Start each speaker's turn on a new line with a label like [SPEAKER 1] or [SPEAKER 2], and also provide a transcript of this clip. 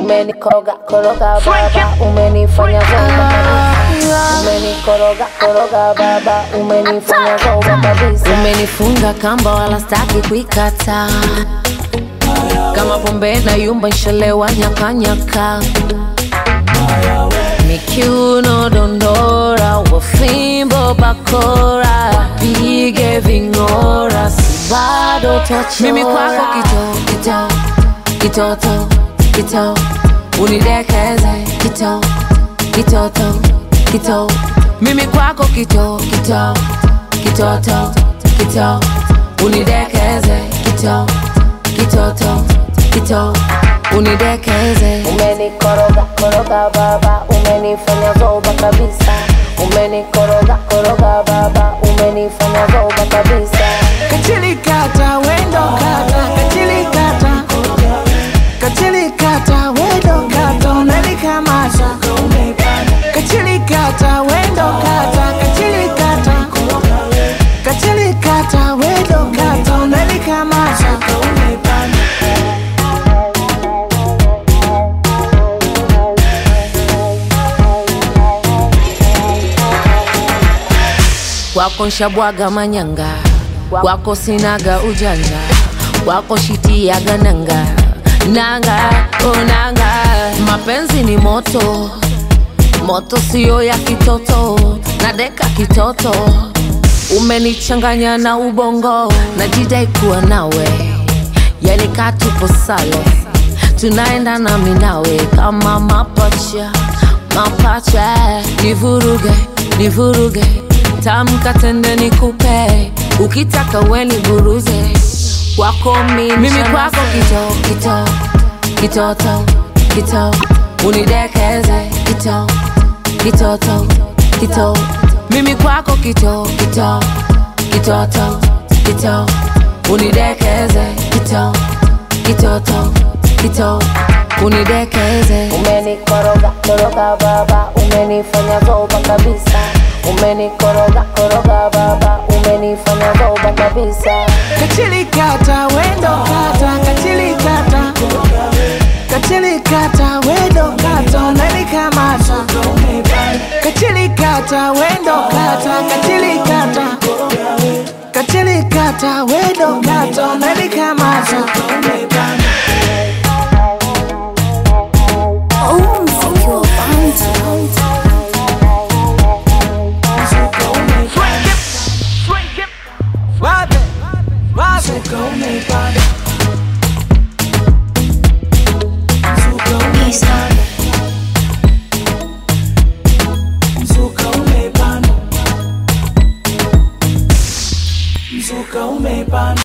[SPEAKER 1] Umenikoroga koroga baba, umenifanya zoba kabisa. Umenikoroga koroga baba, umenifanya zoba kabisa.
[SPEAKER 2] Umenifunga kamba wala staki kuikata, kama pombe na yumba nshalewa nyaka nyaka. Mikiuno dondora, wafimbo bakora, pige vingora, sibado tochora. Mimi kwako kitoto, unidekeze kitoto. Mimi kwako kitoto, unidekeze kitoto, unidekeze.
[SPEAKER 1] Umenikoroga koroga baba, umenifanya zoba kabisa. Umenikoroga koroga baba, umenifanya zoba kabisa.
[SPEAKER 3] Kachili kata wendo kata, kachili kata, kachili kata wendo kata, unanikamata. Kachili kata wendo kata, kachili kata, kachili kata wendo kata, unanikamata.
[SPEAKER 2] Kwako nshabwaga manyanga, kwako sinaga ujanja, kwako shitiaga nanga, nanga. Mapenzi ni moto, moto siyo ya kitoto, nadeka kitoto. Umenichanganya na ubongo, najidai kuwa nawe, yani katupo sale, tunaenda nami nawe kama mapacha. Nivuruge tamka tende nikupe, ukitaka weni buruze. Kwako mimi kwako kitoto, unidekeze kitoto. Mimi kwako kitoto, unidekeze kitoto, unidekeze.
[SPEAKER 1] Umenikoroga koroga baba, umenifanya zoba kabisa. Umenikoroga koroga baba, umenifanya zoba kabisa.
[SPEAKER 3] Kachili kata wendo kata, kachili kata, kachili kata wendo kata, unanikamata. Kachili kata wendo kata, kachili kata, kachili kata wendo kata, unanikamata. Mzuka umepanda.